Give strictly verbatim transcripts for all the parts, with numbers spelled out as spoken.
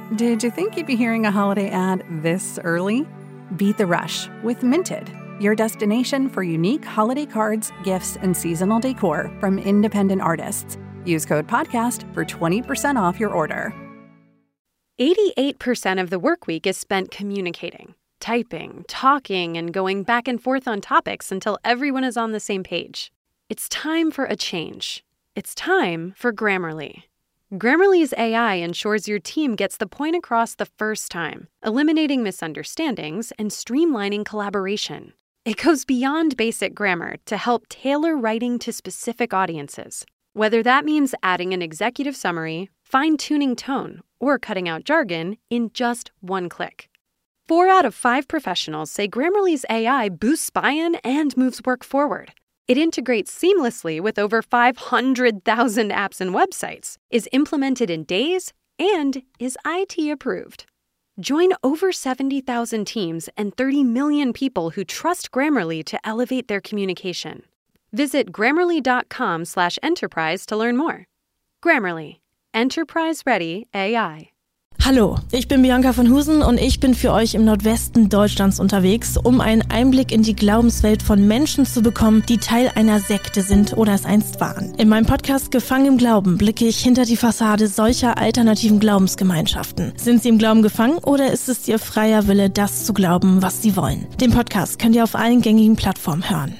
Did you think you'd be hearing a holiday ad this early? Beat the rush with Minted, your destination for unique holiday cards, gifts, and seasonal decor from independent artists. Use code PODCAST for twenty percent off your order. eighty-eight percent of the work week is spent communicating, typing, talking, and going back and forth on topics until everyone is on the same page. It's time for a change. It's time for Grammarly. Grammarly's A I ensures your team gets the point across the first time, eliminating misunderstandings and streamlining collaboration. It goes beyond basic grammar to help tailor writing to specific audiences, whether that means adding an executive summary, fine-tuning tone, or cutting out jargon in just one click. Four out of five professionals say Grammarly's A I boosts buy-in and moves work forward. It integrates seamlessly with over five hundred thousand apps and websites, is implemented in days, and is I T approved. Join over seventy thousand teams and thirty million people who trust Grammarly to elevate their communication. Visit grammarly.com slash enterprise to learn more. Grammarly. Enterprise-ready A I. Hallo, ich bin Bianca von Husen und ich bin für euch im Nordwesten Deutschlands unterwegs, um einen Einblick in die Glaubenswelt von Menschen zu bekommen, die Teil einer Sekte sind oder es einst waren. In meinem Podcast Gefangen im Glauben blicke ich hinter die Fassade solcher alternativen Glaubensgemeinschaften. Sind sie im Glauben gefangen oder ist es ihr freier Wille, das zu glauben, was sie wollen? Den Podcast könnt ihr auf allen gängigen Plattformen hören.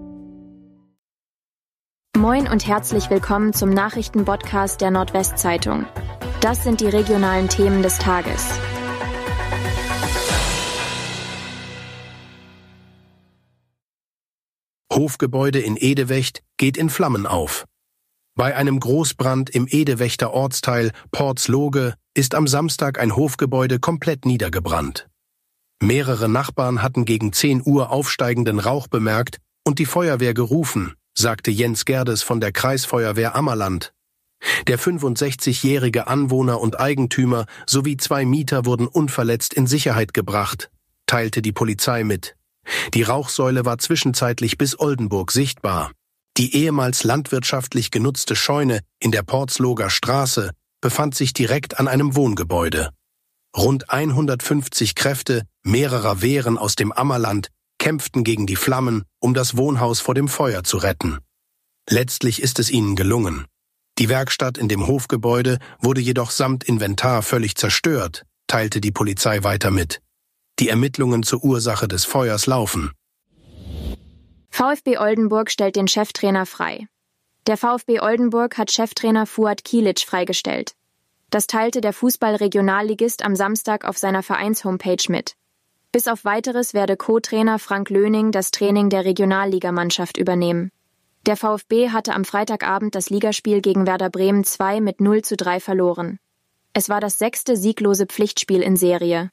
Moin und herzlich willkommen zum Nachrichtenpodcast der Nordwestzeitung. Das sind die regionalen Themen des Tages. Hofgebäude in Edewecht geht in Flammen auf. Bei einem Großbrand im Edewechter Ortsteil Portsloge ist am Samstag ein Hofgebäude komplett niedergebrannt. Mehrere Nachbarn hatten gegen zehn Uhr aufsteigenden Rauch bemerkt und die Feuerwehr gerufen, sagte Jens Gerdes von der Kreisfeuerwehr Ammerland. Der fünfundsechzigjährige Anwohner und Eigentümer sowie zwei Mieter wurden unverletzt in Sicherheit gebracht, teilte die Polizei mit. Die Rauchsäule war zwischenzeitlich bis Oldenburg sichtbar. Die ehemals landwirtschaftlich genutzte Scheune in der Portsloger Straße befand sich direkt an einem Wohngebäude. Rund hundertfünfzig Kräfte mehrerer Wehren aus dem Ammerland kämpften gegen die Flammen, um das Wohnhaus vor dem Feuer zu retten. Letztlich ist es ihnen gelungen. Die Werkstatt in dem Hofgebäude wurde jedoch samt Inventar völlig zerstört, teilte die Polizei weiter mit. Die Ermittlungen zur Ursache des Feuers laufen. VfB Oldenburg stellt den Cheftrainer frei. Der VfB Oldenburg hat Cheftrainer Fuad Kilic freigestellt. Das teilte der Fußball-Regionalligist am Samstag auf seiner Vereins-Homepage mit. Bis auf Weiteres werde Co-Trainer Frank Löning das Training der Regionalligamannschaft übernehmen. Der VfB hatte am Freitagabend das Ligaspiel gegen Werder Bremen zwei mit null zu drei verloren. Es war das sechste sieglose Pflichtspiel in Serie.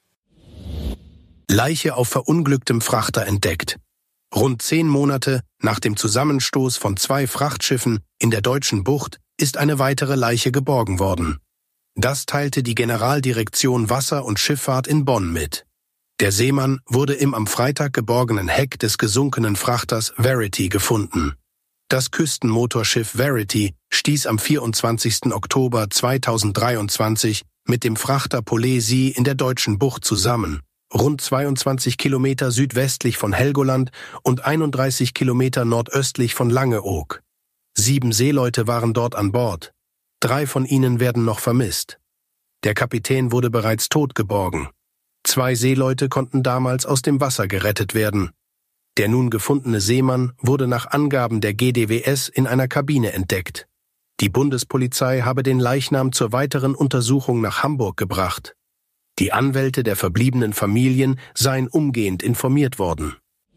Leiche auf verunglücktem Frachter entdeckt. Rund zehn Monate nach dem Zusammenstoß von zwei Frachtschiffen in der Deutschen Bucht ist eine weitere Leiche geborgen worden. Das teilte die Generaldirektion Wasser und Schifffahrt in Bonn mit. Der Seemann wurde im am Freitag geborgenen Heck des gesunkenen Frachters Verity gefunden. Das Küstenmotorschiff Verity stieß am vierundzwanzigsten Oktober zweitausenddreiundzwanzig mit dem Frachter Polesi in der Deutschen Bucht zusammen, rund zweiundzwanzig Kilometer südwestlich von Helgoland und einunddreißig Kilometer nordöstlich von Langeoog. Sieben Seeleute waren dort an Bord. Drei von ihnen werden noch vermisst. Der Kapitän wurde bereits tot geborgen. Zwei Seeleute konnten damals aus dem Wasser gerettet werden. Der nun gefundene Seemann wurde nach Angaben der G D W S in einer Kabine entdeckt. Die Bundespolizei habe den Leichnam zur weiteren Untersuchung nach Hamburg gebracht. Die Anwälte der verbliebenen Familien seien umgehend informiert worden.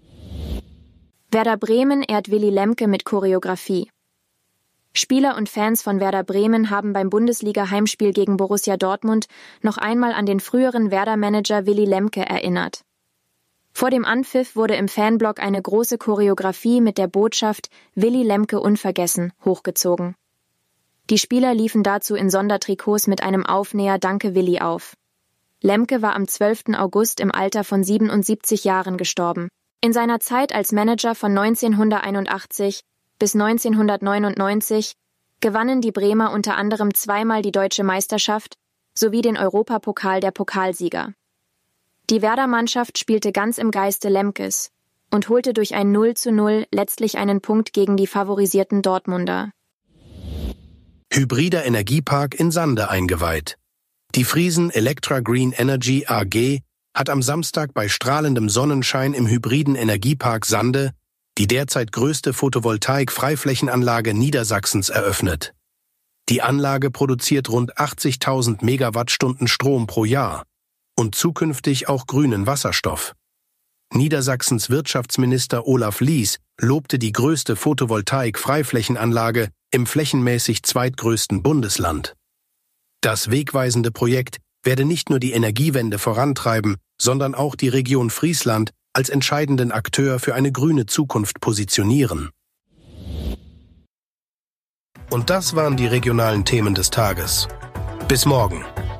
Werder Bremen ehrt Willy Lemke mit Choreografie. Spieler und Fans von Werder Bremen haben beim Bundesliga-Heimspiel gegen Borussia Dortmund noch einmal an den früheren Werder-Manager Willy Lemke erinnert. Vor dem Anpfiff wurde im Fanblock eine große Choreografie mit der Botschaft »Willy Lemke unvergessen« hochgezogen. Die Spieler liefen dazu in Sondertrikots mit einem Aufnäher »Danke Willy« auf. Lemke war am zwölften August im Alter von siebenundsiebzig Jahren gestorben. In seiner Zeit als Manager von neunzehnhunderteinundachtzig bis neunzehnhundertneunundneunzig gewannen die Bremer unter anderem zweimal die Deutsche Meisterschaft sowie den Europapokal der Pokalsieger. Die Werder-Mannschaft spielte ganz im Geiste Lemkes und holte durch ein null zu null letztlich einen Punkt gegen die favorisierten Dortmunder. Hybrider Energiepark in Sande eingeweiht. Die Friesen Electra Green Energy A G hat am Samstag bei strahlendem Sonnenschein im hybriden Energiepark Sande die derzeit größte Photovoltaik-Freiflächenanlage Niedersachsens eröffnet. Die Anlage produziert rund achtzigtausend Megawattstunden Strom pro Jahr und zukünftig auch grünen Wasserstoff. Niedersachsens Wirtschaftsminister Olaf Lies lobte die größte Photovoltaik-Freiflächenanlage im flächenmäßig zweitgrößten Bundesland. Das wegweisende Projekt werde nicht nur die Energiewende vorantreiben, sondern auch die Region Friesland als entscheidenden Akteur für eine grüne Zukunft positionieren. Und das waren die regionalen Themen des Tages. Bis morgen.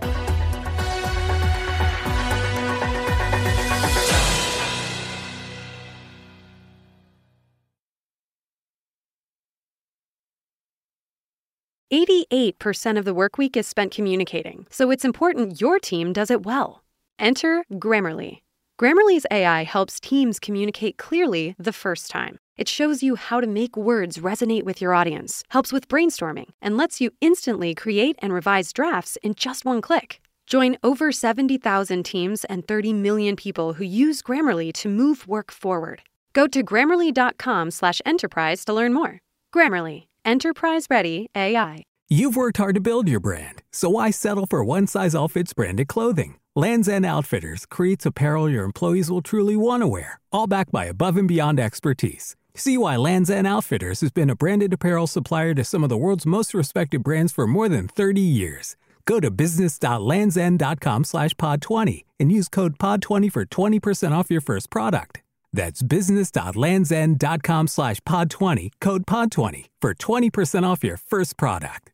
eighty-eight percent of the work week is spent communicating, so it's important your team does it well. Enter Grammarly. Grammarly's A I helps teams communicate clearly the first time. It shows you how to make words resonate with your audience, helps with brainstorming, and lets you instantly create and revise drafts in just one click. Join over seventy thousand teams and thirty million people who use Grammarly to move work forward. Go to grammarly.com slash enterprise to learn more. Grammarly. Enterprise-ready A I. You've worked hard to build your brand, so why settle for one-size-all-fits branded clothing? Land's End Outfitters creates apparel your employees will truly want to wear, all backed by above-and-beyond expertise. See why Land's End Outfitters has been a branded apparel supplier to some of the world's most respected brands for more than thirty years. Go to business.landsend.com slash pod 20 and use code pod twenty for twenty percent off your first product. That's business.landsend.com slash pod 20, code pod twenty for twenty percent off your first product.